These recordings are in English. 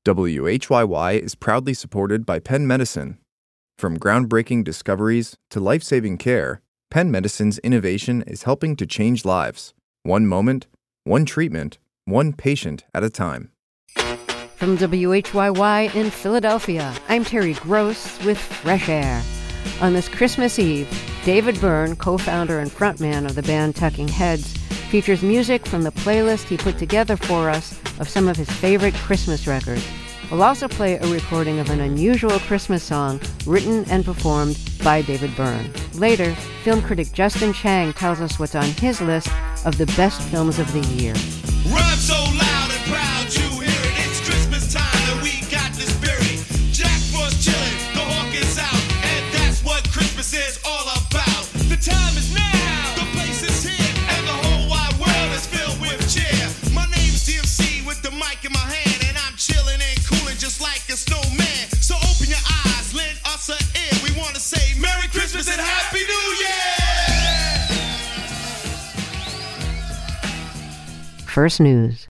WHYY is proudly supported by Penn Medicine. From groundbreaking discoveries to life-saving care, Penn Medicine's innovation is helping to change lives. One moment, one treatment, one patient at a time. From WHYY in Philadelphia, I'm Terry Gross with Fresh Air. On this Christmas Eve, David Byrne, co-founder and frontman of the band Tucking Heads, features music from the playlist he put together for us of some of his favorite Christmas records. We'll also play a recording of an unusual Christmas song written and performed by David Byrne. Later, film critic Justin Chang tells us what's on his list of the best films of the year. Run so loud and proud you hear it. It's Christmas time and we got the spirit. Jack Frost chilling, the hawk is out, and that's what Christmas is all about. The time is now, the place is here, and the whole wide world is filled with cheer. My name's DMC with the mic in my hand, and I'm chilling and cooling just like a snowman. So open your eyes, lend us an ear. We want to say Merry Christmas and Happy New Year! First News.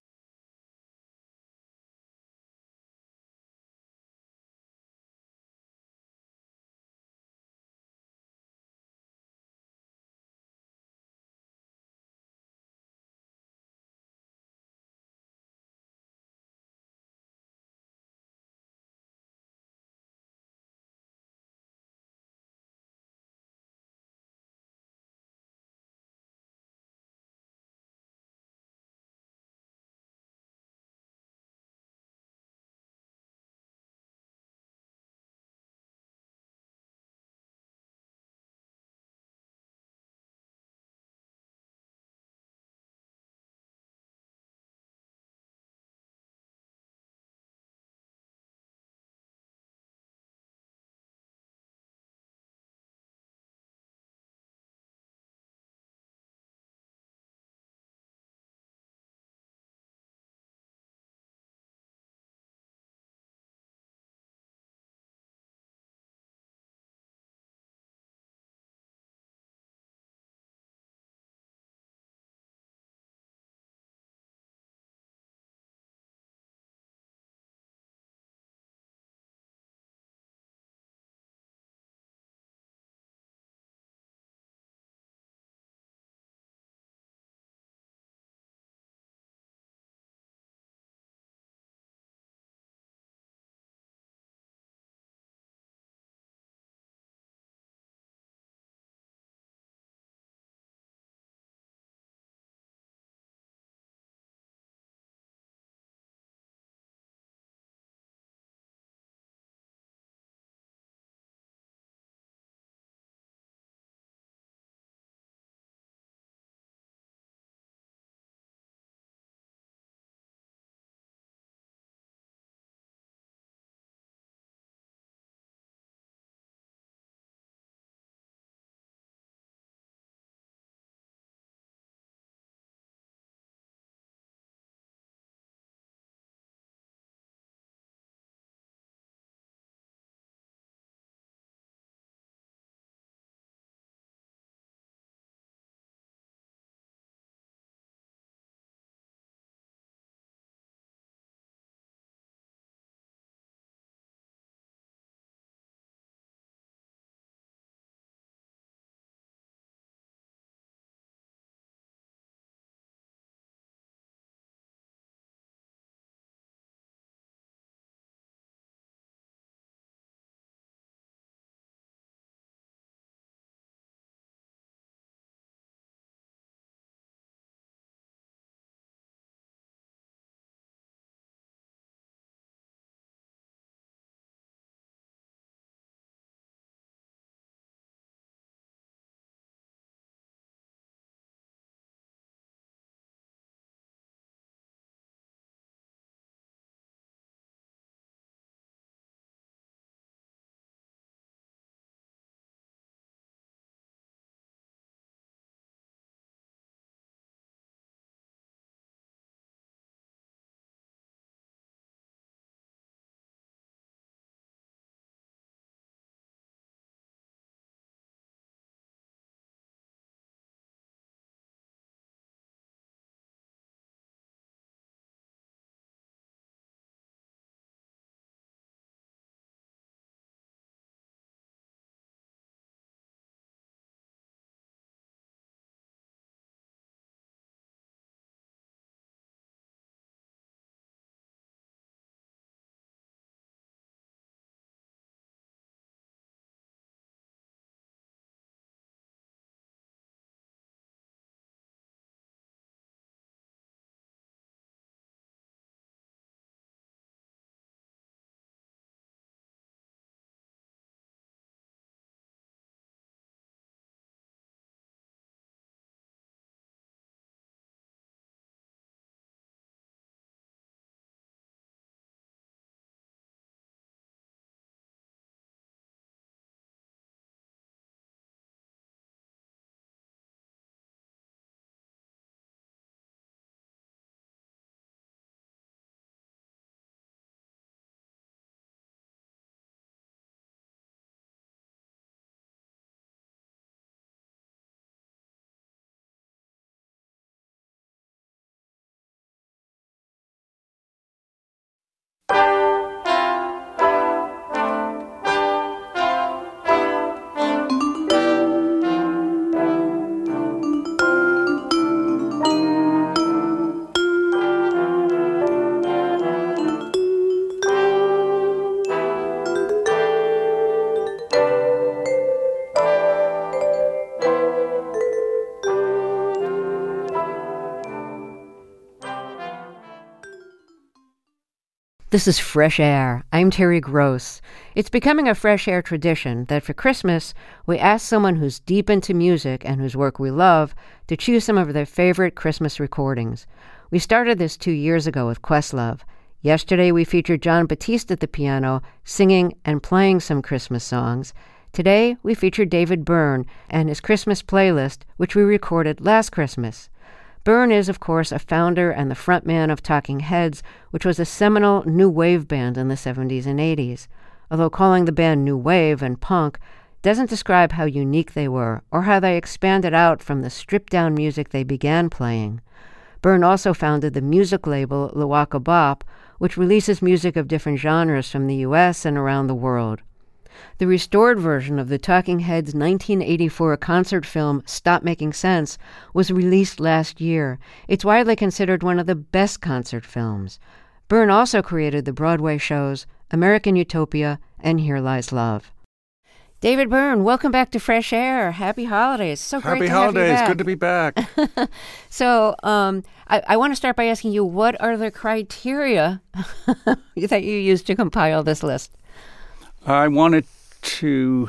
This is Fresh Air. I'm Terry Gross. It's becoming a Fresh Air tradition that for Christmas, we ask someone who's deep into music and whose work we love to choose some of their favorite Christmas recordings. We started this 2 years ago with Questlove. Yesterday, we featured Jon Batiste at the piano, singing and playing some Christmas songs. Today, we featured David Byrne and his Christmas playlist, which we recorded last Christmas. Byrne is, of course, a founder and the frontman of Talking Heads, which was a seminal new wave band in the 70s and 80s. Although calling the band new wave and punk doesn't describe how unique they were or how they expanded out from the stripped-down music they began playing. Byrne also founded the music label Lawaka Bop, which releases music of different genres from the U.S. and around the world. The restored version of the Talking Heads' 1984 concert film Stop Making Sense was released last year. It's widely considered one of the best concert films. Byrne also created the Broadway shows American Utopia and Here Lies Love. David Byrne, welcome back to Fresh Air. Happy holidays. So great to have you back. Happy holidays. Good to be back. So I want to start by asking you, what are the criteria that you used to compile this list? I wanted to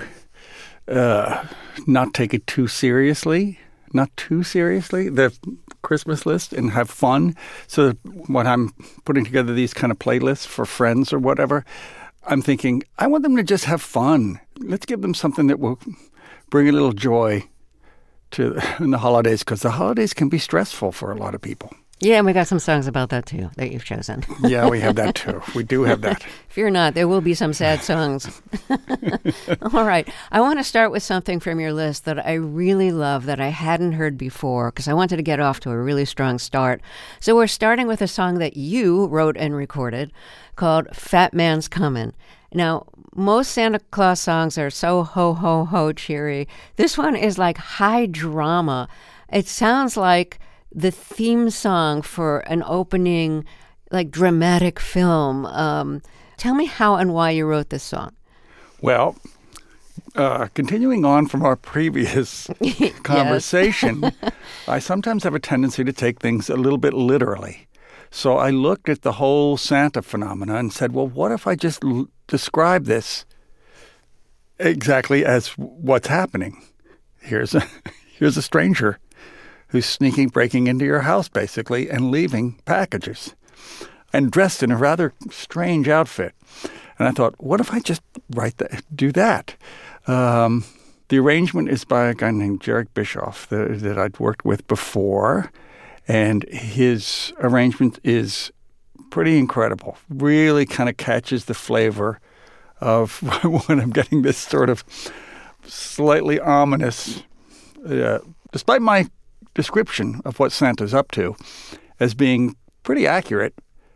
not take it too seriously, the Christmas list, and have fun. So when I'm putting together these kind of playlists for friends or whatever, I'm thinking, I want them to just have fun. Let's give them something that will bring a little joy in the holidays, because the holidays can be stressful for a lot of people. Yeah, and we got some songs about that, too, that you've chosen. Yeah, we have that, too. We do have that. Fear not, there will be some sad songs. All right. I want to start with something from your list that I really love that I hadn't heard before, because I wanted to get off to a really strong start. So we're starting with a song that you wrote and recorded called Fat Man's Comin'. Now, most Santa Claus songs are so ho, ho, ho cheery. This one is like high drama. It sounds like the theme song for an opening, like, dramatic film. Tell me how and why you wrote this song. Well, continuing on from our previous conversation, I sometimes have a tendency to take things a little bit literally. So I looked at the whole Santa phenomena and said, well, what if I just describe this exactly as what's happening? Here's a stranger who's breaking into your house, basically, and leaving packages, and dressed in a rather strange outfit. And I thought, what if I just do that? The arrangement is by a guy named Jarek Bischoff that I'd worked with before, and his arrangement is pretty incredible. Really kind of catches the flavor of when I'm getting this sort of slightly ominous, despite my description of what Santa's up to as being pretty accurate.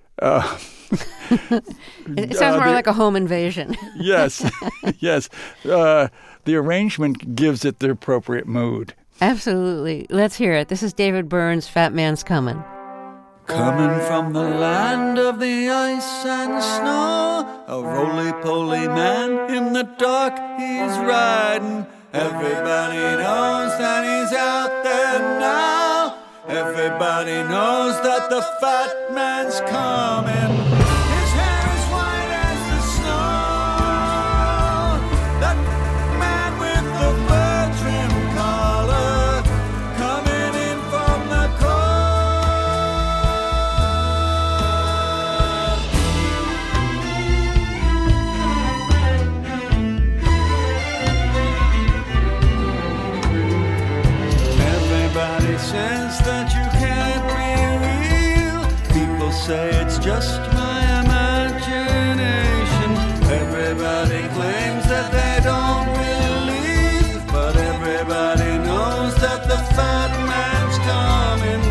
It sounds more like a home invasion. Yes, yes. The arrangement gives it the appropriate mood. Absolutely. Let's hear it. This is David Byrne's Fat Man's Comin'. Coming from the land of the ice and snow, a roly-poly man in the dark he's riding. Everybody knows that he's out there now. Everybody knows that the fat man's coming. His hair is white as the snow. That man with the fur trim collar coming in from the Everybody says that you can't be real. People say it's just my imagination. Everybody claims that they don't believe, but everybody knows that the fat man's coming.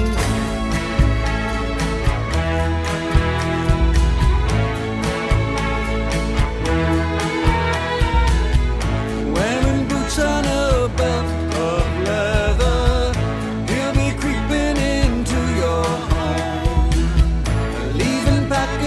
Wearing boots on a belt of leather, he'll be creeping into your home, leaving packages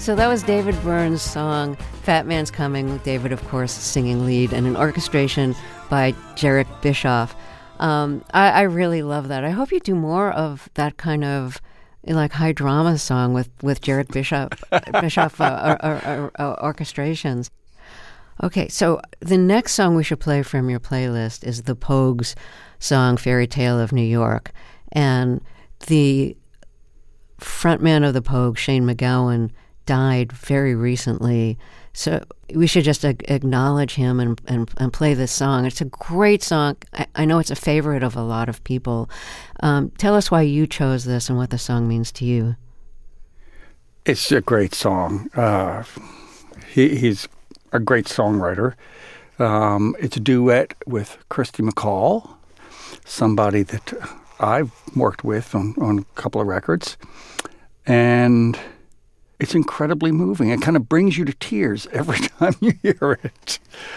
So that was David Byrne's song, Fat Man's Coming, with David, of course, singing lead, and an orchestration by Jarek Bischoff. I really love that. I hope you do more of that kind of like high drama song with Jarek Bischoff orchestrations. Okay, so the next song we should play from your playlist is the Pogues song, Fairy Tale of New York. And the frontman of the Pogues, Shane MacGowan, died very recently. So we should just acknowledge him and play this song. It's a great song. I know it's a favorite of a lot of people. Tell us why you chose this and what the song means to you. It's a great song. He's a great songwriter. It's a duet with Kirsty MacColl, somebody that I've worked with on a couple of records. And it's incredibly moving. It kind of brings you to tears every time you hear it.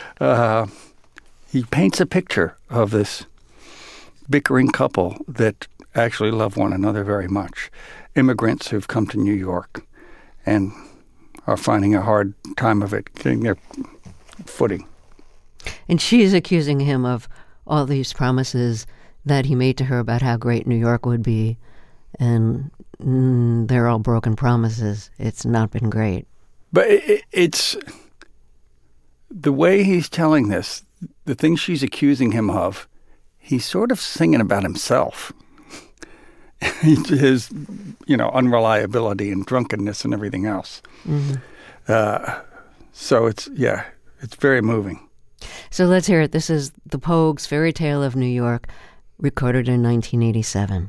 He paints a picture of this bickering couple that actually love one another very much. Immigrants who've come to New York and are finding a hard time of it, getting their footing. And she's accusing him of all these promises that he made to her about how great New York would be. And they're all broken promises. It's not been great. But it's the way he's telling this, the things she's accusing him of, he's sort of singing about himself. His, unreliability and drunkenness and everything else. Mm-hmm. So it's very moving. So let's hear it. This is the Pogues' Fairy Tale of New York, recorded in 1987.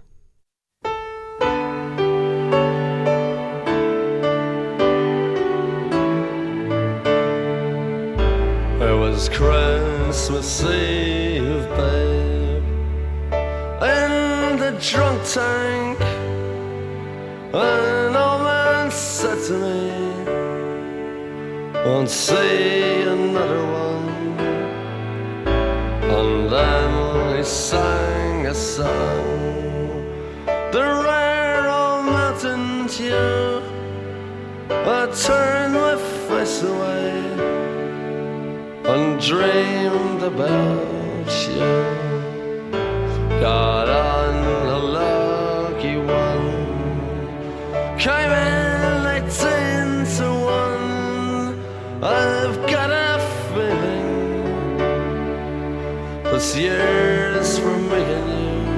It was Christmas Eve, babe, in the drunk tank. An old man said to me, won't see another one. And then he sang a song, the rare old mountain tune. I turned my face away and dreamed about you. Got on a lucky one, came in 18 to 1. I've got a feeling this year's for me and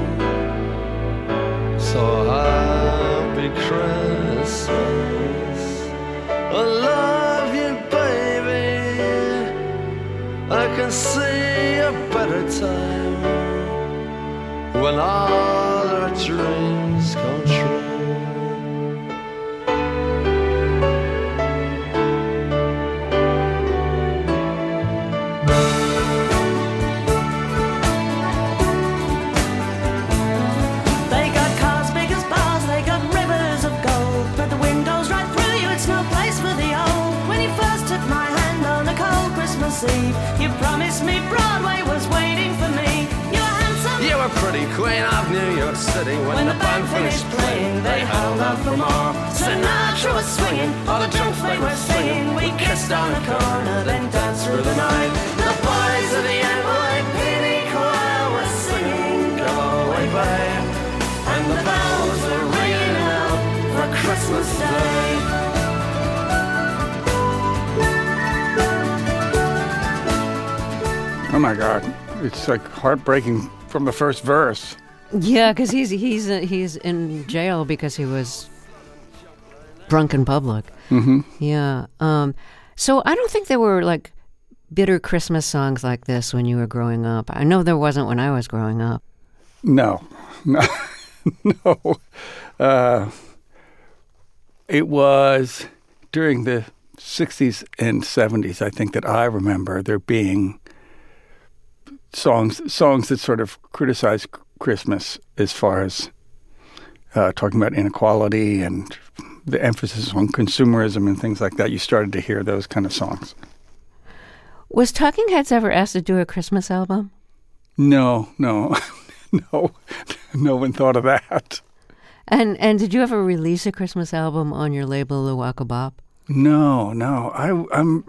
you. So happy Christmas, I love you, baby. I can see a better time when all our dreams come true. They got cars big as bars, they got rivers of gold, but the windows right through you, it's no place for the old. When you first took my hand on a cold Christmas Eve, you promised me Broadway was waiting for me. You were handsome, You were pretty queen of New York City. when the band finished playing, they held out for more. Sinatra was swinging, all the drunks they were singing. We kissed on the corner, then danced through the night. The boys of the NYPD choir were singing, go away, babe. And the bells were ringing out for Christmas Day. Oh my God, it's like heartbreaking from the first verse. Yeah, because he's in jail because he was drunk in public. Mm-hmm. Yeah. So I don't think there were like bitter Christmas songs like this when you were growing up. I know there wasn't when I was growing up. No. It was during the 60s and 70s, I think, that I remember there being songs that sort of criticize Christmas as far as talking about inequality and the emphasis on consumerism and things like that. You started to hear those kind of songs. Was Talking Heads ever asked to do a Christmas album? No. No one thought of that. And did you ever release a Christmas album on your label, Luwaka Bop? No. I'm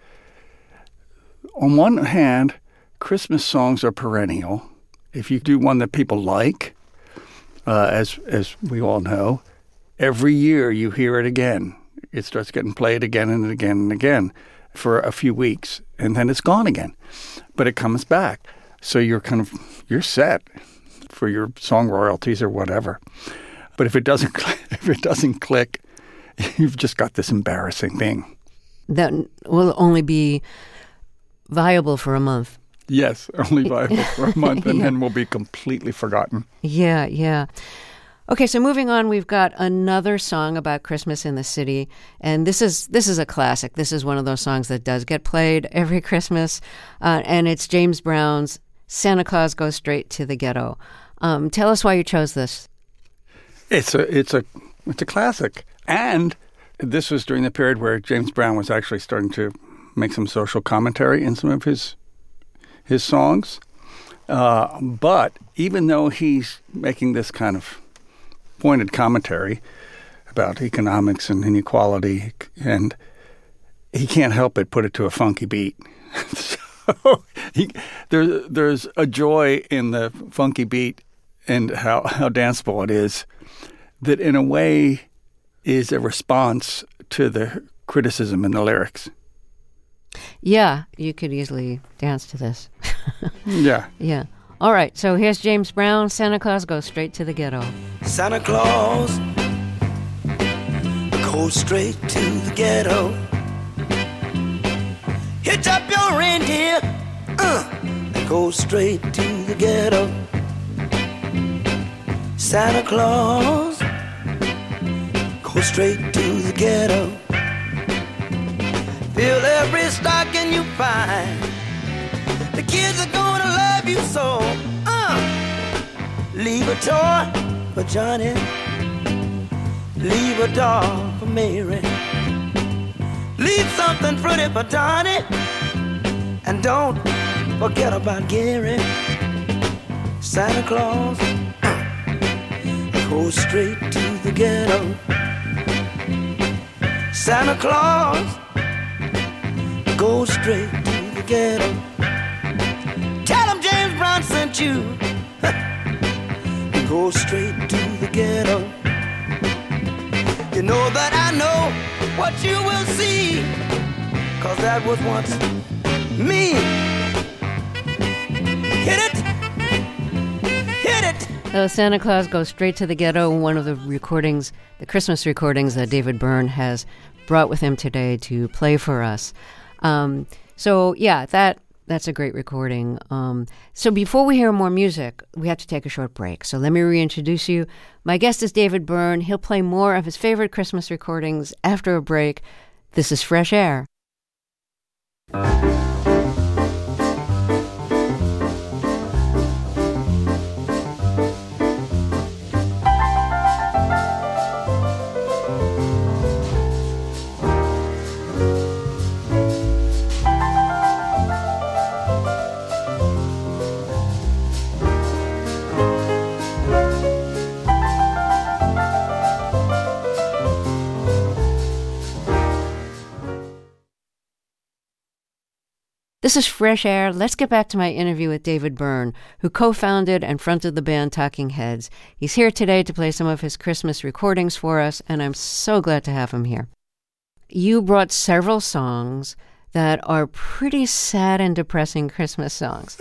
on one hand, Christmas songs are perennial. If you do one that people like, as we all know, every year you hear it again. It starts getting played again and again and again for a few weeks, and then it's gone again. But it comes back. So you're set for your song royalties or whatever. But if it doesn't click, you've just got this embarrassing thing. That will only be viable for a month. Yes, only viable for a month, and then will be completely forgotten. Yeah. Okay, so moving on, we've got another song about Christmas in the city, and this is a classic. This is one of those songs that does get played every Christmas, and it's James Brown's "Santa Claus Goes Straight to the Ghetto." Tell us why you chose this. It's a classic, and this was during the period where James Brown was actually starting to make some social commentary in some of his songs. But even though he's making this kind of pointed commentary about economics and inequality, and he can't help but put it to a funky beat. So there's a joy in the funky beat and how danceable it is that in a way is a response to the criticism in the lyrics. Yeah, you could easily dance to this. Yeah. Yeah. All right, so here's James Brown, Santa Claus Goes Straight to the Ghetto. Santa Claus goes straight to the ghetto. Hitch up your reindeer and go straight to the ghetto. Santa Claus goes straight to the ghetto. Fill every stocking you find. The kids are gonna love you so. Leave a toy for Johnny. Leave a doll for Mary. Leave something pretty for Donnie. And don't forget about Gary. Santa Claus goes straight to the ghetto. Santa Claus goes straight to the ghetto. Tell him James Brown sent you. Go straight to the ghetto. You know that I know what you will see, 'cause that was once me. Hit it! Hit it! So Santa Claus Goes Straight to the Ghetto, one of the recordings, the Christmas recordings that David Byrne has brought with him today to play for us. So yeah, that's a great recording. So before we hear more music, we have to take a short break. So let me reintroduce you. My guest is David Byrne. He'll play more of his favorite Christmas recordings after a break. This is Fresh Air. This is Fresh Air. Let's get back to my interview with David Byrne, who co-founded and fronted the band Talking Heads. He's here today to play some of his Christmas recordings for us, and I'm so glad to have him here. You brought several songs that are pretty sad and depressing Christmas songs.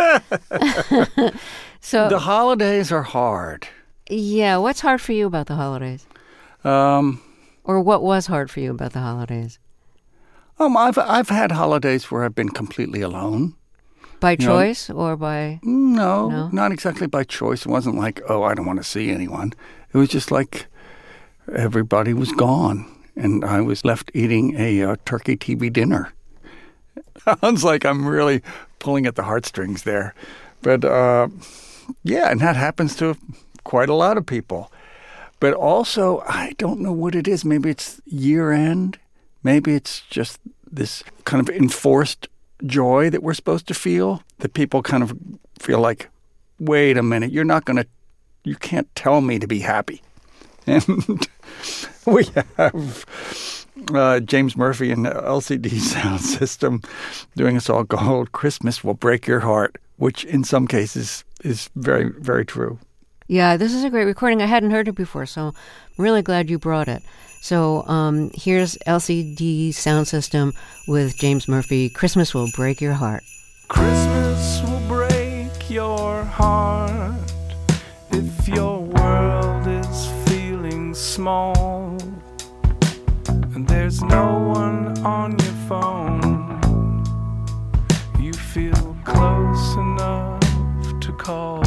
So the holidays are hard. Yeah, what's hard for you about the holidays? Or what was hard for you about the holidays? I've had holidays where I've been completely alone. By choice or by... No, not exactly by choice. It wasn't like, oh, I don't want to see anyone. It was just like everybody was gone, and I was left eating a turkey TV dinner. Sounds like I'm really pulling at the heartstrings there. But, yeah, and that happens to quite a lot of people. But also, I don't know what it is. Maybe it's year-end. Maybe it's just this kind of enforced joy that we're supposed to feel, that people kind of feel like, wait a minute, you can't tell me to be happy. And we have James Murphy and LCD Sound System doing a song called Christmas Will Break Your Heart, which in some cases is very, very true. Yeah, this is a great recording. I hadn't heard it before, so I'm really glad you brought it. So here's LCD Sound System with James Murphy, Christmas Will Break Your Heart. Christmas will break your heart if your world is feeling small and there's no one on your phone. You feel close enough to call.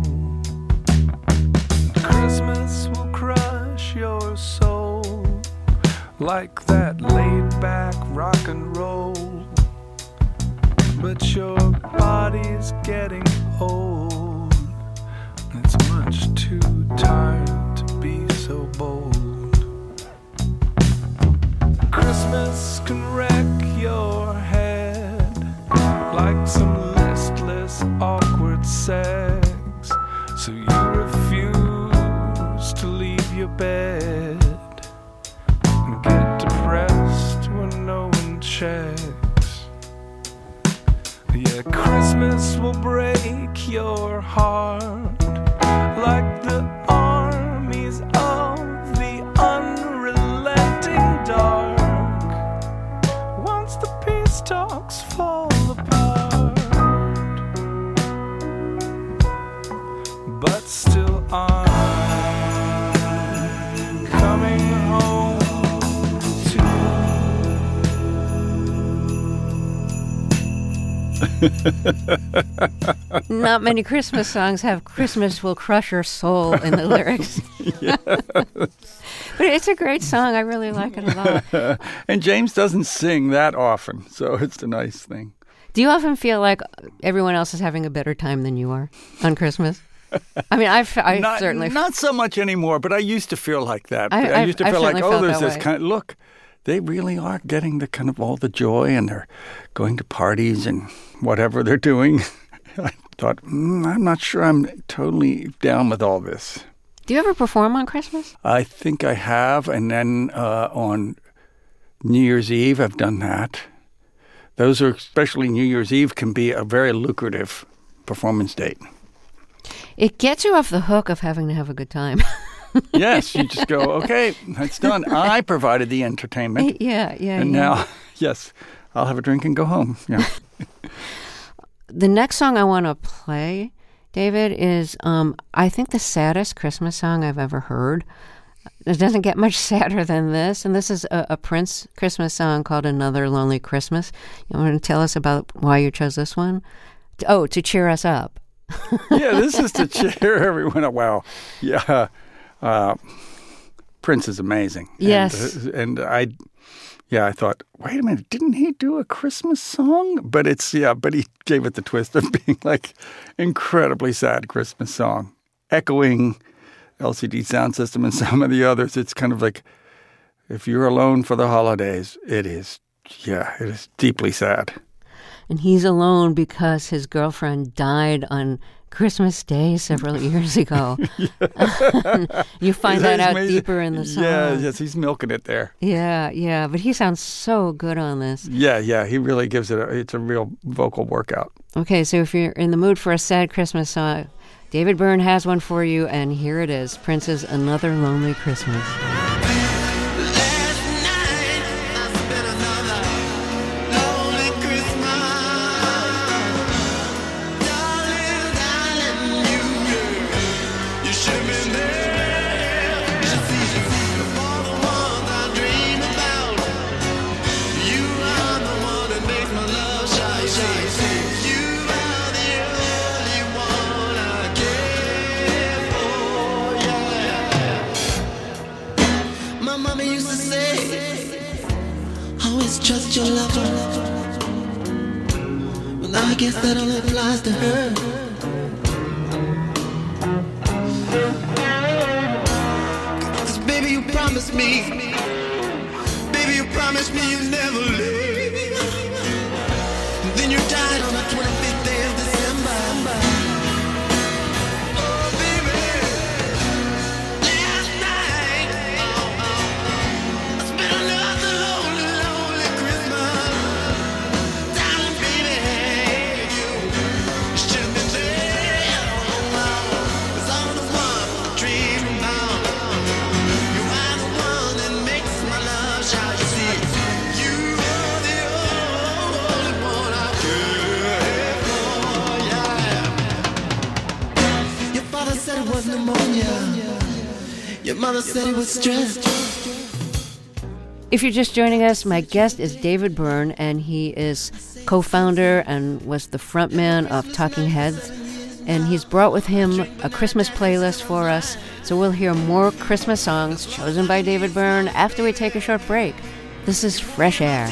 Christmas will crush your soul like that laid-back rock and roll. But your body's getting old, and it's much too tired to be so bold. Christmas can wreck your head like some listless, awkward sex. So you refuse to leave your bed and get depressed when no one checks. Yeah, Christmas will break your heart like the armies of the unrelenting dark. Once the peace talks fall apart, but still I'm coming home to Not many Christmas songs have Christmas will crush your soul in the lyrics. But it's a great song. I really like it a lot. And James doesn't sing that often, so it's a nice thing. Do you often feel like everyone else is having a better time than you are on Christmas? I mean, I certainly... Not so much anymore, but I used to feel like that. I used to feel like, certainly felt there's that this way. kind of, look, they really are getting the kind of all the joy, and they're going to parties and whatever they're doing. I thought, I'm not sure I'm totally down with all this. Do you ever perform on Christmas? I think I have, and then on New Year's Eve, I've done that. Those are, especially New Year's Eve, can be a very lucrative performance date. It gets you off the hook of having to have a good time. Yes, you just go, okay, that's done. I provided the entertainment. Yeah. And now, yes, I'll have a drink and go home. Yeah. The next song I want to play, David, is I think the saddest Christmas song I've ever heard. It doesn't get much sadder than this. And this is a Prince Christmas song called Another Lonely Christmas. You want to tell us about why you chose this one? Oh, to cheer us up. Yeah, this is to cheer everyone up. Wow. Yeah. Prince is amazing. Yes. And I thought, wait a minute, didn't he do a Christmas song? But he gave it the twist of being like incredibly sad Christmas song, echoing LCD Sound System and some of the others. It's kind of like, if you're alone for the holidays, it is deeply sad. And he's alone because his girlfriend died on Christmas Day several years ago. You find that out deeper in the song. Yes, he's milking it there. Yeah, but he sounds so good on this. Yeah, he really gives it's a real vocal workout. Okay, so if you're in the mood for a sad Christmas song, David Byrne has one for you, and here it is, Prince's Another Lonely Christmas. Trust your lover. Well, I guess that only applies to her. Cause baby, you promised me. Baby, you promised me you'd never leave. And then you died on the 25th day of December. Oh, baby. Last night I spent another it was pneumonia. Your mother said it was stress. If you're just joining us, my guest is David Byrne, and he is co-founder and was the frontman of Talking Heads. And he's brought with him a Christmas playlist for us. So we'll hear more Christmas songs chosen by David Byrne after we take a short break. This is Fresh Air.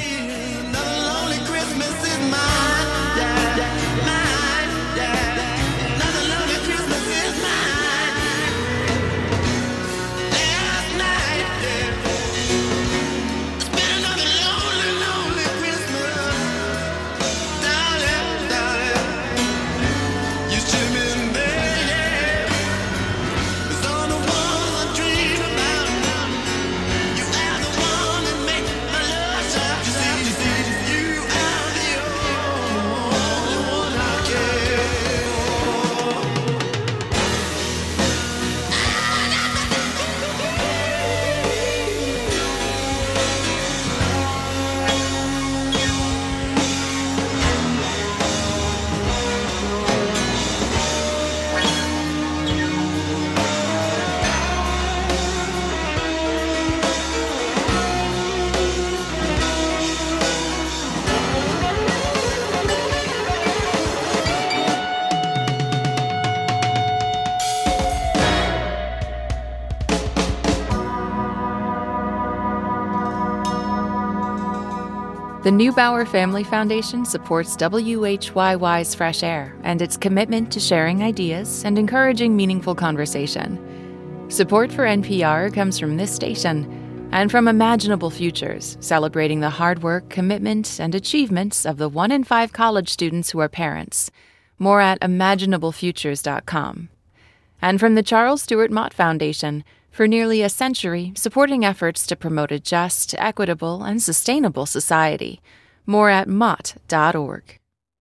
The Neubauer Family Foundation supports WHYY's Fresh Air and its commitment to sharing ideas and encouraging meaningful conversation. Support for NPR comes from this station and from Imaginable Futures, celebrating the hard work, commitment, and achievements of the 1 in 5 college students who are parents. More at imaginablefutures.com. And from the Charles Stewart Mott Foundation, for nearly a century, supporting efforts to promote a just, equitable, and sustainable society. More at mott.org.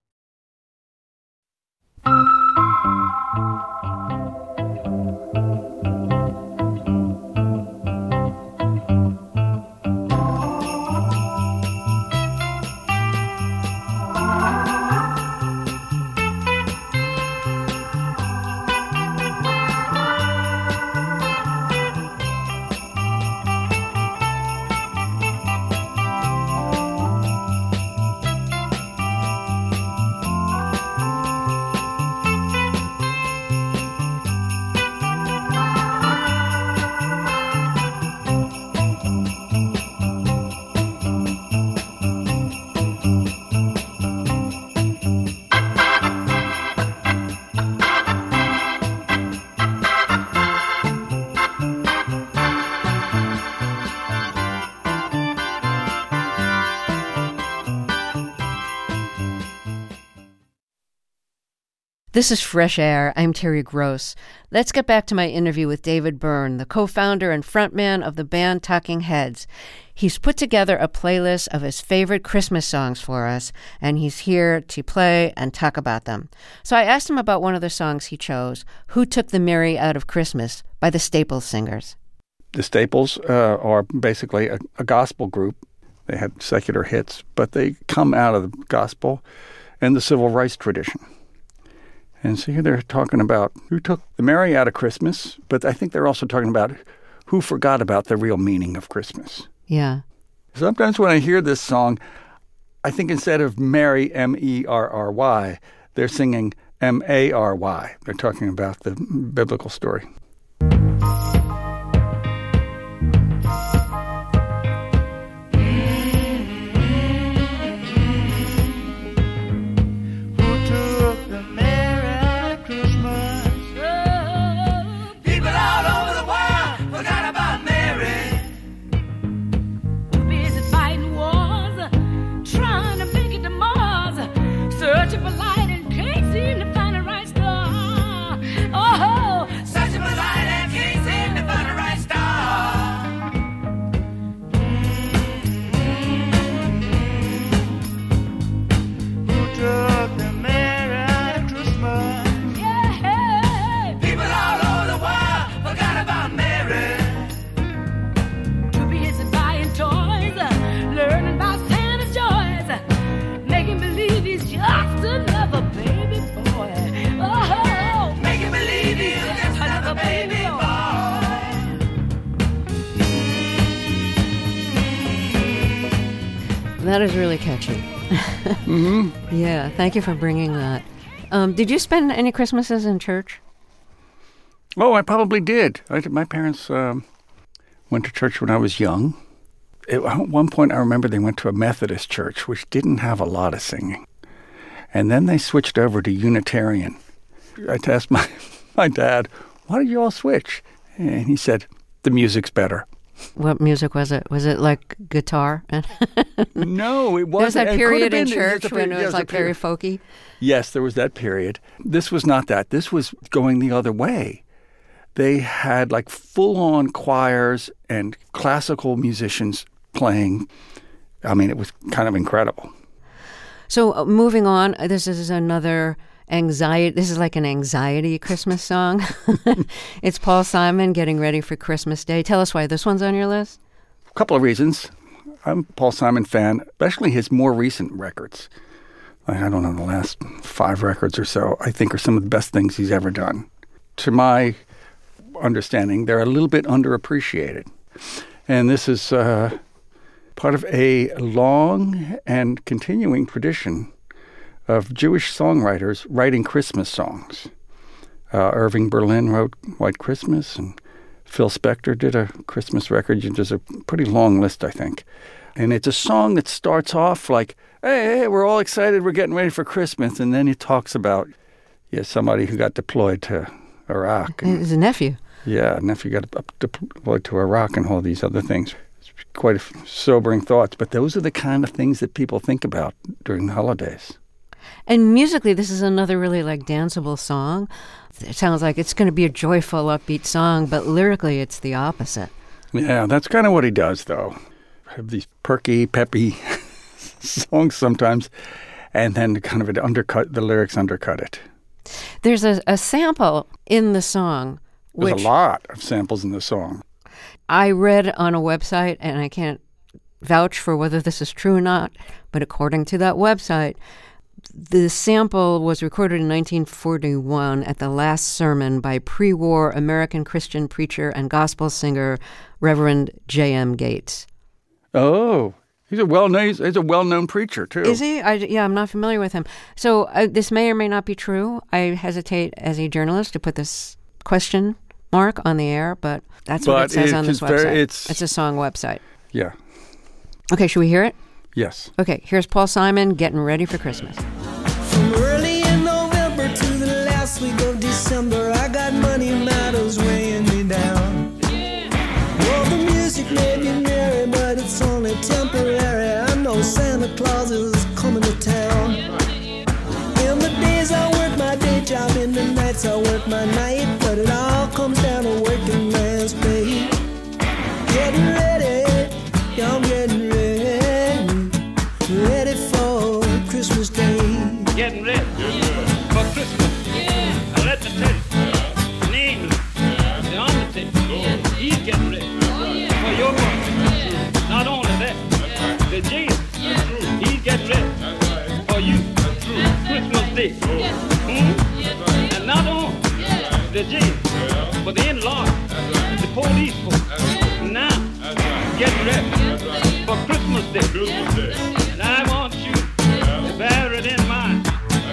This is Fresh Air. I'm Terry Gross. Let's get back to my interview with David Byrne, the co-founder and frontman of the band Talking Heads. He's put together a playlist of his favorite Christmas songs for us, and he's here to play and talk about them. So I asked him about one of the songs he chose, Who Took the Merry Out of Christmas, by the Staples Singers. The Staples are basically a gospel group. They had secular hits, but they come out of the gospel and the civil rights tradition. And so here they're talking about who took the merry out of Christmas, but I think they're also talking about who forgot about the real meaning of Christmas. Yeah. Sometimes when I hear this song, I think instead of Mary, M-E-R-R-Y, they're singing M-A-R-Y. They're talking about the biblical story. Searching for light and can't seem to find the right star. Oh, searching for light. That is really catchy. Mm-hmm. Yeah, thank you for bringing that. Did you spend any Christmases in church? Oh, I probably did. My parents went to church when I was young. At one point, I remember they went to a Methodist church, which didn't have a lot of singing. And then they switched over to Unitarian. I asked my dad, why did you all switch? And he said, the music's better. What music was it? Was it like guitar? No, it wasn't. There's that period in It church when it was like very folky. Yes, there was that period. This was not that. This was going the other way. They had like full-on choirs and classical musicians playing. I mean, it was kind of incredible. So moving on, this is another anxiety. This is like an anxiety Christmas song. It's Paul Simon, Getting Ready for Christmas Day. Tell us why this one's on your list. A couple of reasons. I'm a Paul Simon fan, especially his more recent records. I don't know, the last 5 records or so, I think are some of the best things he's ever done. To my understanding, they're a little bit underappreciated. And this is part of a long and continuing tradition of Jewish songwriters writing Christmas songs. Irving Berlin wrote White Christmas, and Phil Spector did a Christmas record. There's a pretty long list, I think. And it's a song that starts off like, hey, we're all excited, we're getting ready for Christmas. And then he talks about somebody who got deployed to Iraq. His nephew. Yeah, nephew got deployed to Iraq and all these other things. It's quite sobering thoughts. But those are the kind of things that people think about during the holidays. And musically, this is another really like danceable song. It sounds like it's going to be a joyful, upbeat song, but lyrically, it's the opposite. Yeah, that's kind of what he does, though. Have these perky, peppy songs sometimes, and then kind of the lyrics undercut it. There's a sample in the song. There's a lot of samples in the song. I read on a website, and I can't vouch for whether this is true or not, but according to that website, the sample was recorded in 1941 at the last sermon by pre-war American Christian preacher and gospel singer Reverend J.M. Gates. Oh, he's a well-known preacher, too. Is he? I'm not familiar with him. So this may or may not be true. I hesitate as a journalist to put this question mark on the air, but that's what it says on this website. It's a song website. Yeah. Okay, should we hear it? Yes. Okay, here's Paul Simon, Getting Ready for Christmas. From early in November to the last week of December, I got money matters weighing me down. Well, the music may be merry, but it's only temporary. I know Santa Claus is coming to town. In the days I work my day job, in the nights I work my night, but it all comes down to working man's pay. Getting ready, yeah, I'm getting ready for Christmas Day. Getting ready for Christmas. Now let me tell you, the name is the undertaker. He's getting ready for your work. Not only that, the Jesus, he's getting ready for you. Christmas Day. And not only the Jesus, but the in-law, the police folks. Now, getting ready for Christmas Day. And I want you to bear it in mind.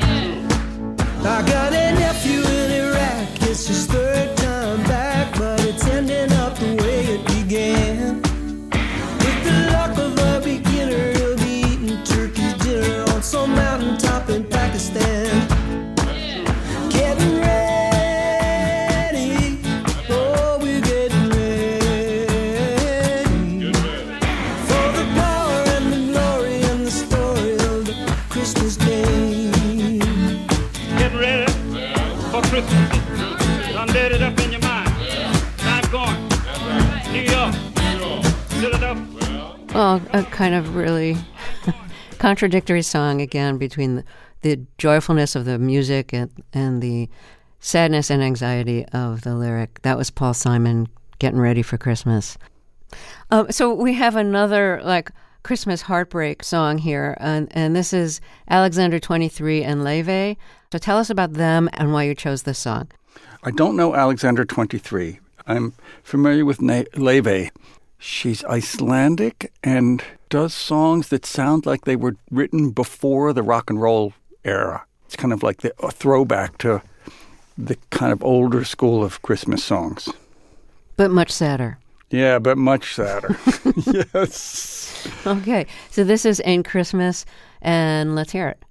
I got a nephew in Iraq. It's his 3rd time back, but it's ending up the way it began. With the luck of a beginner, he'll be eating turkey dinner on some mountaintop in Pakistan. Getting ready, oh, we're getting ready for the power and the glory and the story of the Christmas Day. Getting ready for Christmas Day. Done laid it up in your mind. I'm going. New York. Philadelphia. Well, a kind of really contradictory song again between the joyfulness of the music and the sadness and anxiety of the lyric. That was Paul Simon, Getting Ready for Christmas. So we have another like Christmas heartbreak song here, and this is Alexander 23 and Leve. So tell us about them and why you chose this song. I don't know Alexander 23. I'm familiar with Leve. She's Icelandic and does songs that sound like they were written before the rock and roll era. It's kind of like a throwback to the kind of older school of Christmas songs. But much sadder. Yeah, but much sadder. Yes. Okay, so this is Ain't Christmas, and let's hear it.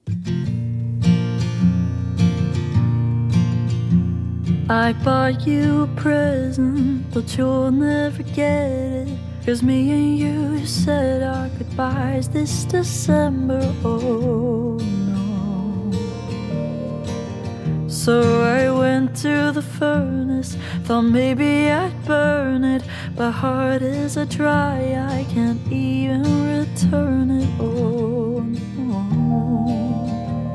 I bought you a present, but you'll never get it. 'Cause me and you said our goodbyes this December, oh no. So I went to the furnace, thought maybe I'd burn it. But heart is a dry, I can't even return it, oh no.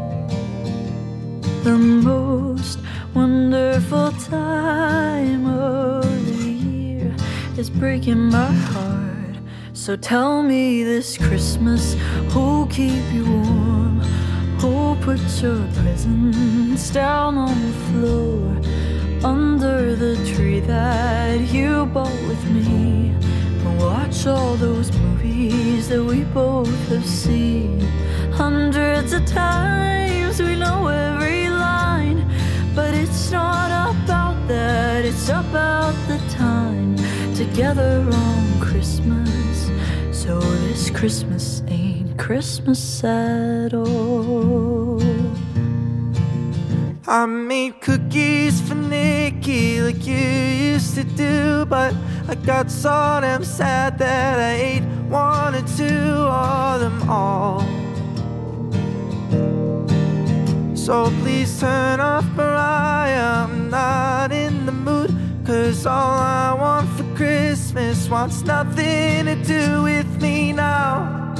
The most wonderful time of the year is breaking my heart. So tell me this Christmas, who'll keep you warm? Who'll put your presents down on the floor under the tree that you bought with me? And watch all those movies that we both have seen hundreds of times. We know every line, but it's not about that, it's about the time together on Christmas. So this Christmas ain't Christmas at all. I made cookies for Nikki like you used to do, but I got so damn sad that I ate one or two of them all. So please turn off Mariah, I'm not in the mood. 'Cause all I want for Christmas wants nothing to do with me now.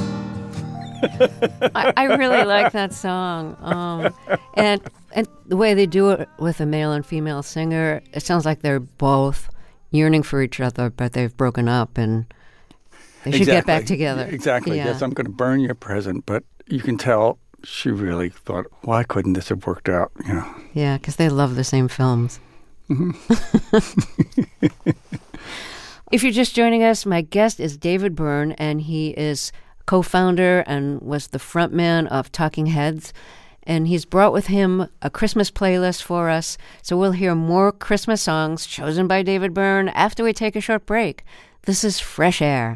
I really like that song. And the way they do it with a male and female singer, it sounds like they're both yearning for each other, but they've broken up and they should get back together. Exactly. Yeah. Yes, I'm going to burn your present, but you can tell she really thought, why couldn't this have worked out? You know. Yeah, because they love the same films. Mm-hmm. If you're just joining us, my guest is David Byrne, and he is co-founder and was the frontman of Talking Heads. And he's brought with him a Christmas playlist for us. So we'll hear more Christmas songs chosen by David Byrne after we take a short break. This is Fresh Air.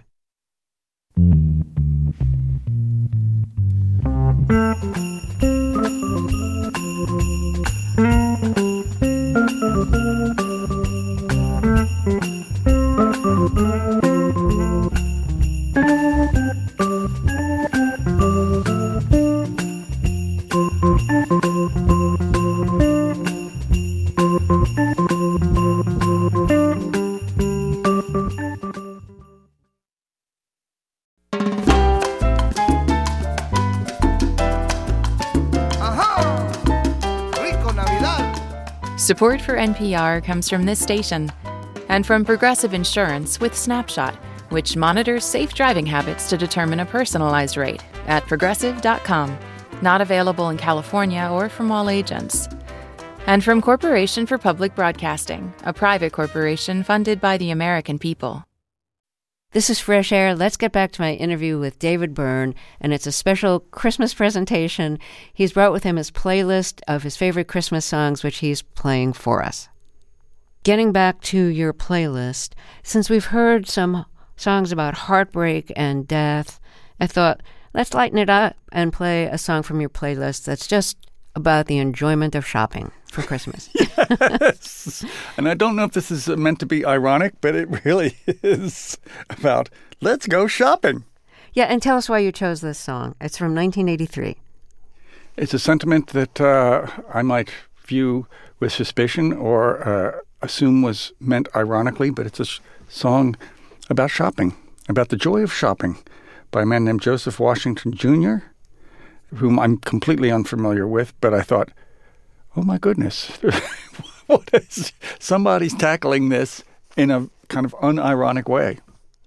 Support for NPR comes from this station and from Progressive Insurance with Snapshot, which monitors safe driving habits to determine a personalized rate at progressive.com. Not available in California or from all agents. And from Corporation for Public Broadcasting, a private corporation funded by the American people. This is Fresh Air. Let's get back to my interview with David Byrne, and it's a special Christmas presentation. He's brought with him his playlist of his favorite Christmas songs, which he's playing for us. Getting back to your playlist, since we've heard some songs about heartbreak and death, I thought, let's lighten it up and play a song from your playlist that's just about the enjoyment of shopping for Christmas. Yes. And I don't know if this is meant to be ironic, but it really is about let's go shopping. Yeah, and tell us why you chose this song. It's from 1983. It's a sentiment that I might view with suspicion or assume was meant ironically, but it's a song about shopping, about the joy of shopping by a man named Joseph Washington Jr., whom I'm completely unfamiliar with, but I thought, oh my goodness, what is somebody's tackling this in a kind of unironic way.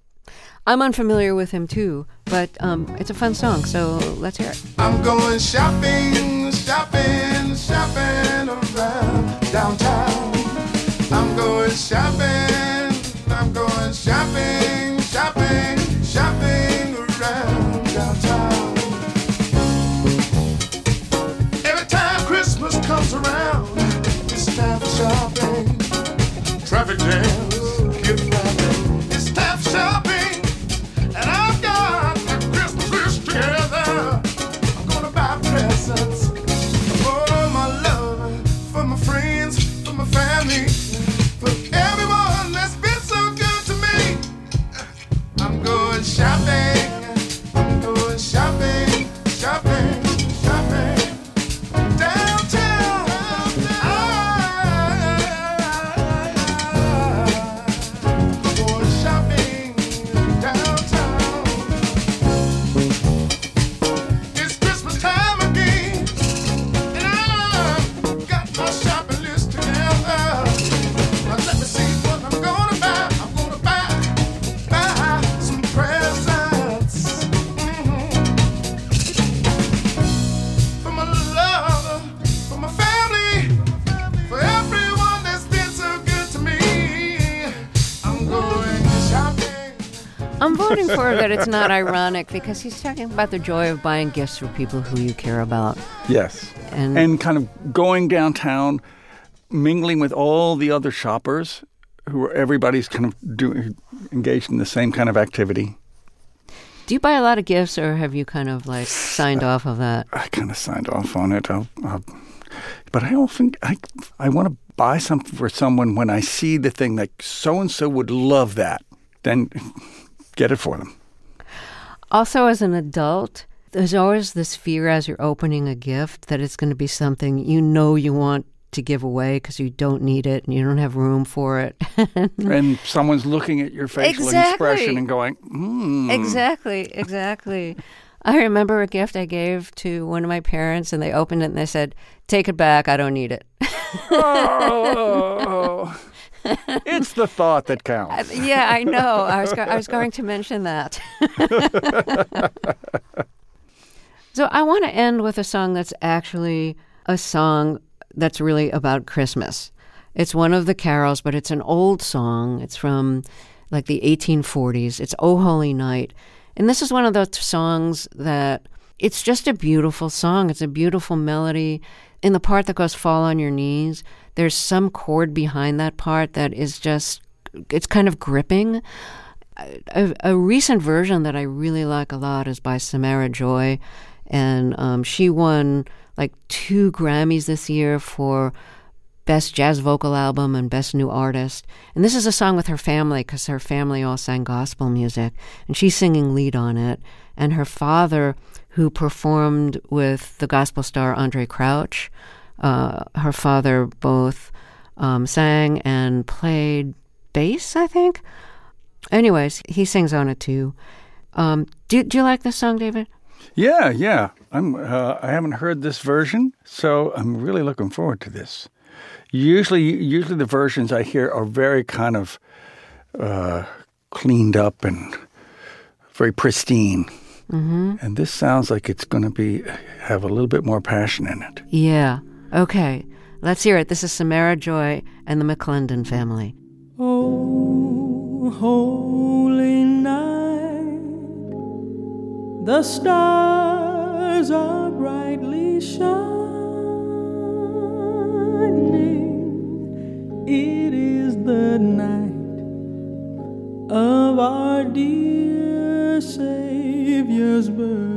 I'm unfamiliar with him too, but it's a fun song, so let's hear it. I'm going shopping, shopping, shopping around downtown. I'm going shopping, I'm going shopping. family, for everyone that's been so good to me. I'm going shopping. I'm going shopping, shopping, shopping. Downtown. Going shopping downtown. It's Christmas time again, and I've got my shopping list together. Now let me see what I'm gonna buy. I'm gonna buy some presents for my love, for my family, for everyone that's been so good to me. I'm going shopping. I'm voting for that it's not ironic because he's talking about the joy of buying gifts for people who you care about. Yes. And- And kind of going downtown, mingling with all the other shoppers everybody's kind of engaged in the same kind of activity. Do you buy a lot of gifts, or have you kind of like signed off of that? I kind of signed off on it. But I often I want to buy something for someone when I see the thing like so-and-so would love that. Then get it for them. Also, as an adult, there's always this fear as you're opening a gift that it's going to be something you know you want to give away because you don't need it and you don't have room for it. And someone's looking at your facial expression and going, Exactly. I remember a gift I gave to one of my parents, and they opened it and they said, "Take it back, I don't need it." Oh, it's the thought that counts. Yeah, I know. I was going to mention that. So I want to end with a song that's actually a song that's really about Christmas. It's one of the carols, but it's an old song. It's from like the 1840s. It's "O Holy Night." And this is one of those songs that it's just a beautiful song. It's a beautiful melody. In the part that goes "Fall on Your Knees," there's some chord behind that part that is just, it's kind of gripping. A recent version that I really like a lot is by Samara Joy. And she won like 2 Grammys this year for Best Jazz Vocal Album and Best New Artist. And this is a song with her family because her family all sang gospel music. And she's singing lead on it. And her father, who performed with the gospel star Andre Crouch, her father both sang and played bass, I think. Anyways, he sings on it too. Do you like this song, David? Yeah. I haven't heard this version, so I'm really looking forward to this. Usually the versions I hear are very kind of cleaned up and very pristine. Mm-hmm. And this sounds like it's going to have a little bit more passion in it. Yeah. Okay. Let's hear it. This is Samara Joy and the McClendon family. Oh, holy night, the stars are brightly shining. It is the night of our dear Savior's birth.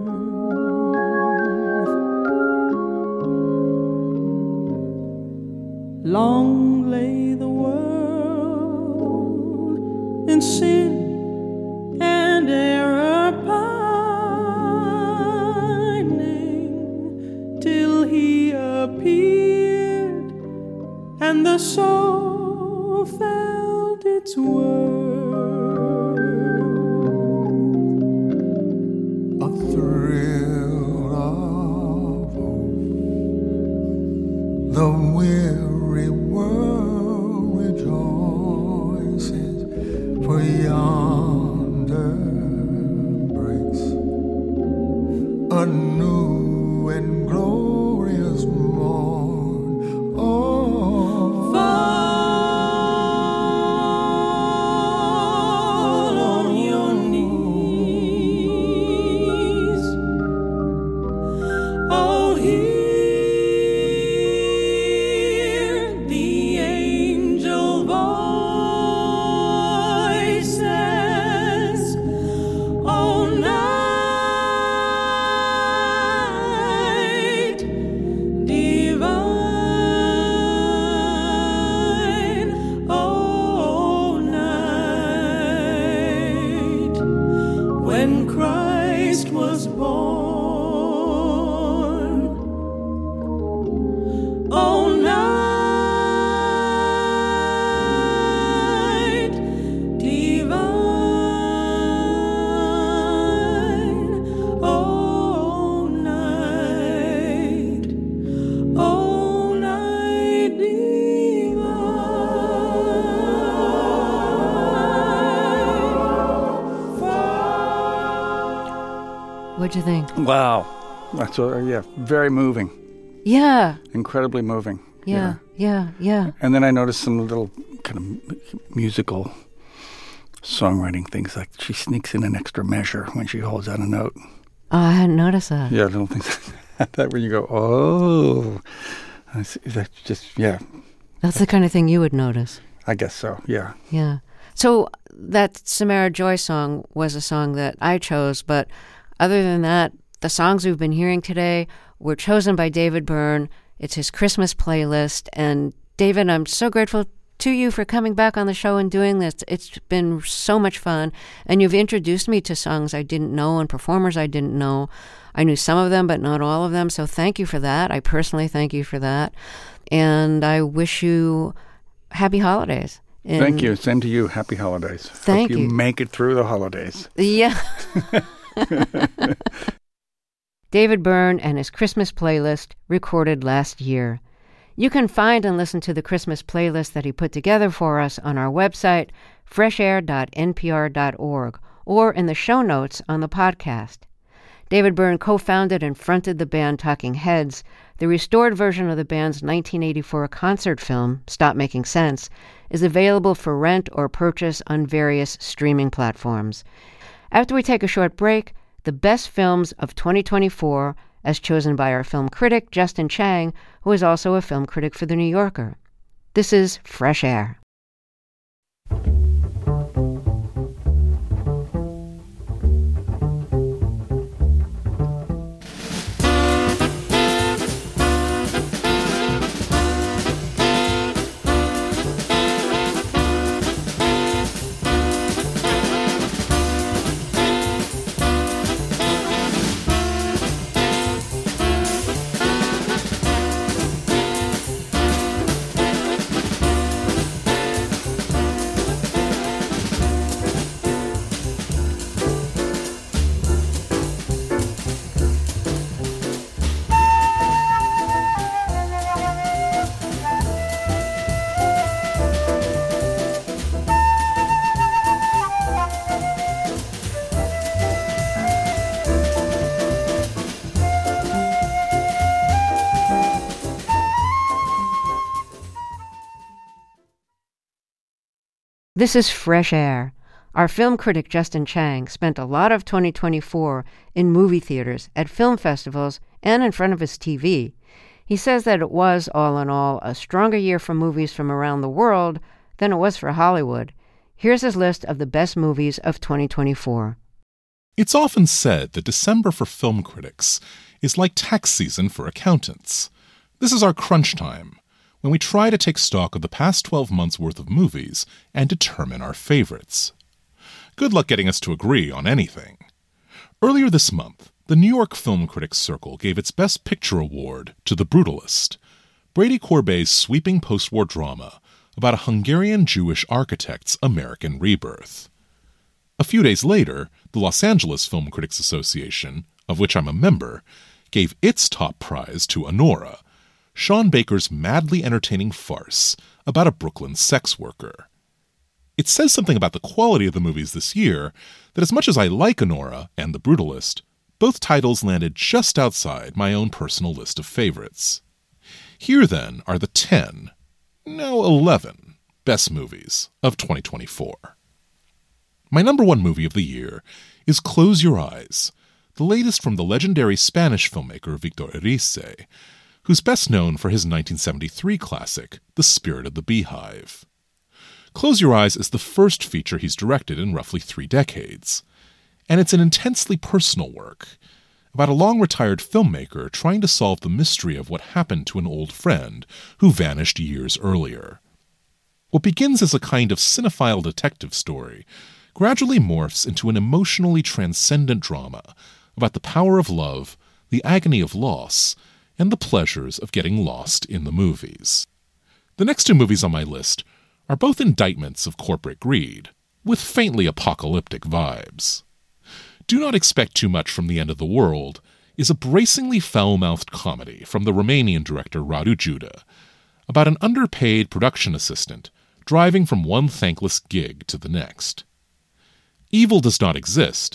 Long lay the world in sin and error pining, till he appeared and the soul felt its worth. A thrill of hope, the weary world rejoices, for yonder breaks a new and glorious morn. Oh, fall on your knees. Oh, hear the angel voices. Oh, night What'd you think? Wow. That's very moving. Yeah. Incredibly moving. Yeah. And then I noticed some little kind of musical songwriting things, like she sneaks in an extra measure when she holds out a note. Oh, I hadn't noticed that. Yeah, little things like that where you go, oh. That's just, yeah. That's the kind of thing you would notice. I guess so, yeah. Yeah. So that Samara Joy song was a song that I chose, but other than that, the songs we've been hearing today were chosen by David Byrne. It's his Christmas playlist. And David, I'm so grateful to you for coming back on the show and doing this. It's been so much fun. And you've introduced me to songs I didn't know and performers I didn't know. I knew some of them, but not all of them. So thank you for that. I personally thank you for that. And I wish you happy holidays. And thank you. Same to you. Happy holidays. Thank Hope you. Make it through the holidays. Yeah. David Byrne and his Christmas playlist, recorded last year. You can find and listen to the Christmas playlist that he put together for us on our website, freshair.npr.org, or in the show notes on the podcast. David Byrne co-founded and fronted the band Talking Heads. The restored version of the band's 1984 concert film, Stop Making Sense, is available for rent or purchase on various streaming platforms. After we take a short break, the best films of 2024, as chosen by our film critic, Justin Chang, who is also a film critic for The New Yorker. This is Fresh Air. This is Fresh Air. Our film critic Justin Chang spent a lot of 2024 in movie theaters, at film festivals, and in front of his TV. He says that it was, all in all, a stronger year for movies from around the world than it was for Hollywood. Here's his list of the best movies of 2024. It's often said that December for film critics is like tax season for accountants. This is our crunch time, when we try to take stock of the past 12 months' worth of movies and determine our favorites. Good luck getting us to agree on anything. Earlier this month, the New York Film Critics Circle gave its Best Picture award to The Brutalist, Brady Corbet's sweeping post-war drama about a Hungarian Jewish architect's American rebirth. A few days later, the Los Angeles Film Critics Association, of which I'm a member, gave its top prize to Anora, Sean Baker's madly entertaining farce about a Brooklyn sex worker. It says something about the quality of the movies this year that as much as I like Anora and The Brutalist, both titles landed just outside my own personal list of favorites. Here, then, are the 11 best movies of 2024. My number one movie of the year is Close Your Eyes, the latest from the legendary Spanish filmmaker Victor Erice, who's best known for his 1973 classic, The Spirit of the Beehive. Close Your Eyes is the first feature he's directed in roughly 3 decades, and it's an intensely personal work about a long-retired filmmaker trying to solve the mystery of what happened to an old friend who vanished years earlier. What begins as a kind of cinephile detective story gradually morphs into an emotionally transcendent drama about the power of love, the agony of loss, and the pleasures of getting lost in the movies. The next 2 movies on my list are both indictments of corporate greed, with faintly apocalyptic vibes. Do Not Expect Too Much from the End of the World is a bracingly foul-mouthed comedy from the Romanian director Radu Juda about an underpaid production assistant driving from one thankless gig to the next. Evil Does Not Exist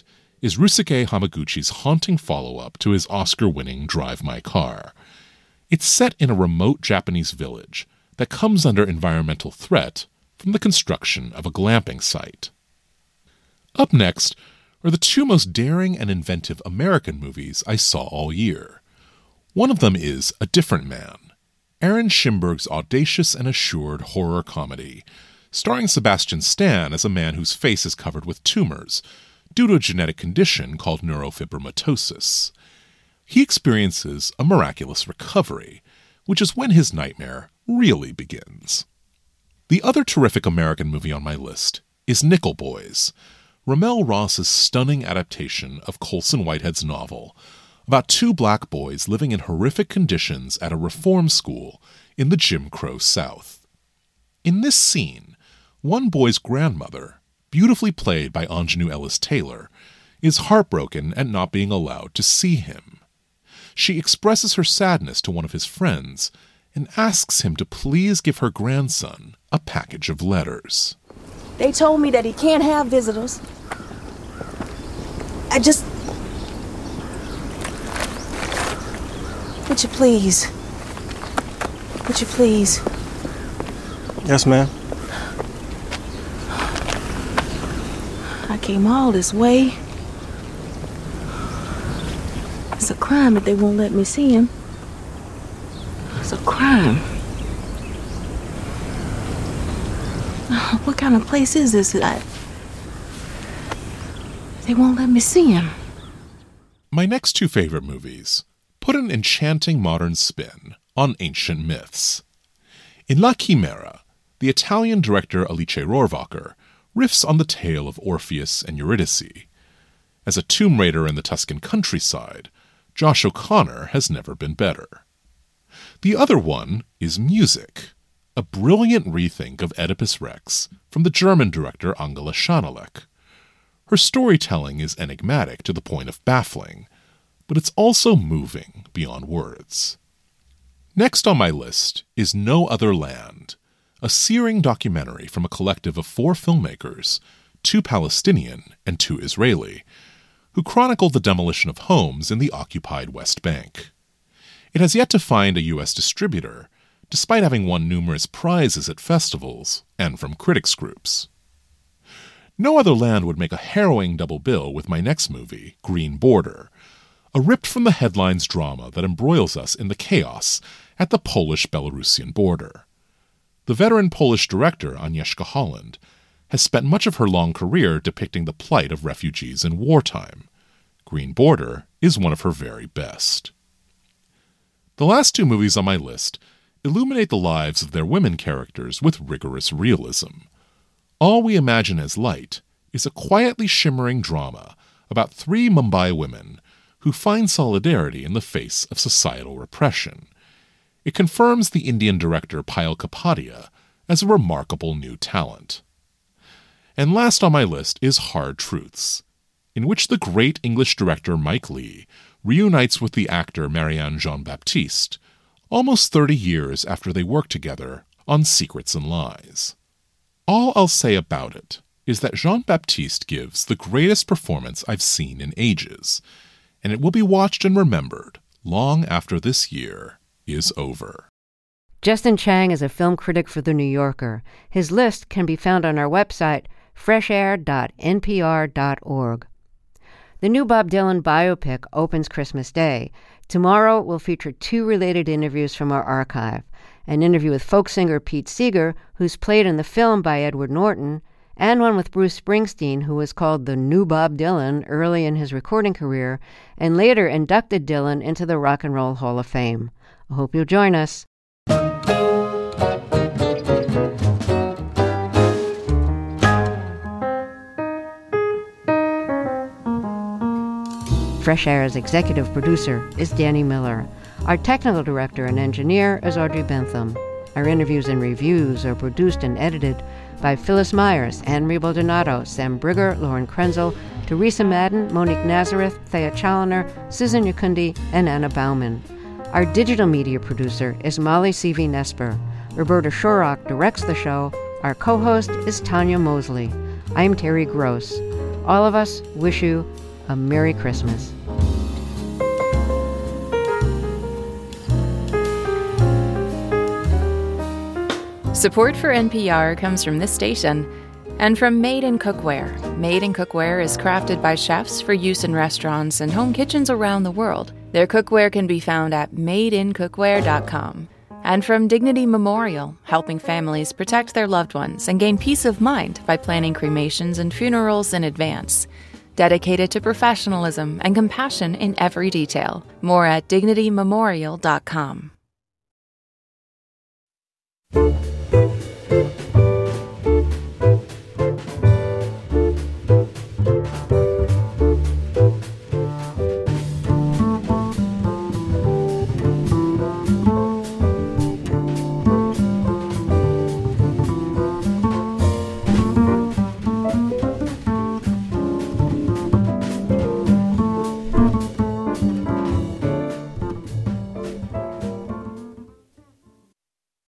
is Ryusuke Hamaguchi's haunting follow-up to his Oscar-winning Drive My Car. It's set in a remote Japanese village that comes under environmental threat from the construction of a glamping site. Up next are the two most daring and inventive American movies I saw all year. One of them is A Different Man, Aaron Schimberg's audacious and assured horror comedy, starring Sebastian Stan as a man whose face is covered with tumors due to a genetic condition called neurofibromatosis. He experiences a miraculous recovery, which is when his nightmare really begins. The other terrific American movie on my list is Nickel Boys, Ramel Ross's stunning adaptation of Colson Whitehead's novel about two black boys living in horrific conditions at a reform school in the Jim Crow South. In this scene, one boy's grandmother, beautifully played by Anjanou Ellis-Taylor, is heartbroken at not being allowed to see him. She expresses her sadness to one of his friends and asks him to please give her grandson a package of letters. They told me that he can't have visitors. Would you please? Would you please? Yes, ma'am. I came all this way. It's a crime that they won't let me see him. It's a crime. What kind of place is this? They won't let me see him. My next two favorite movies put an enchanting modern spin on ancient myths. In La Chimera, the Italian director Alice Rohrwacher riffs on the tale of Orpheus and Eurydice. As a tomb raider in the Tuscan countryside, Josh O'Connor has never been better. The other one is Music, a brilliant rethink of Oedipus Rex from the German director Angela Schanelek. Her storytelling is enigmatic to the point of baffling, but it's also moving beyond words. Next on my list is No Other Land, a searing documentary from a collective of 4 filmmakers, 2 Palestinian and 2 Israeli, who chronicled the demolition of homes in the occupied West Bank. It has yet to find a U.S. distributor, despite having won numerous prizes at festivals and from critics groups. No Other Land would make a harrowing double bill with my next movie, Green Border, a ripped-from-the-headlines drama that embroils us in the chaos at the Polish-Belarusian border. The veteran Polish director, Agnieszka Holland, has spent much of her long career depicting the plight of refugees in wartime. Green Border is one of her very best. The last 2 movies on my list illuminate the lives of their women characters with rigorous realism. All We Imagine as Light is a quietly shimmering drama about 3 Mumbai women who find solidarity in the face of societal repression. It confirms the Indian director Payal Kapadia as a remarkable new talent. And last on my list is Hard Truths, in which the great English director Mike Leigh reunites with the actor Marianne Jean-Baptiste, almost 30 years after they worked together on Secrets and Lies. All I'll say about it is that Jean-Baptiste gives the greatest performance I've seen in ages, and it will be watched and remembered long after this year is over. Justin Chang is a film critic for The New Yorker. His list can be found on our website, freshair.npr.org. The new Bob Dylan biopic opens Christmas Day. Tomorrow we'll feature 2 related interviews from our archive. An interview with folk singer Pete Seeger, who's played in the film by Edward Norton, and one with Bruce Springsteen, who was called the new Bob Dylan early in his recording career, and later inducted Dylan into the Rock and Roll Hall of Fame. I hope you'll join us. Fresh Air's executive producer is Danny Miller. Our technical director and engineer is Audrey Bentham. Our interviews and reviews are produced and edited by Phyllis Myers, Anne-Marie Baldonado, Sam Brigger, Lauren Krenzel, Teresa Madden, Monique Nazareth, Thea Chaloner, Susan Yakundi, and Anna Bauman. Our digital media producer is Molly C.V. Nesper. Roberta Shorrock directs the show. Our co-host is Tanya Mosley. I'm Terry Gross. All of us wish you a Merry Christmas. Support for NPR comes from this station and from Made in Cookware. Made in Cookware is crafted by chefs for use in restaurants and home kitchens around the world. Their cookware can be found at madeincookware.com. And from Dignity Memorial, helping families protect their loved ones and gain peace of mind by planning cremations and funerals in advance. Dedicated to professionalism and compassion in every detail. More at dignitymemorial.com.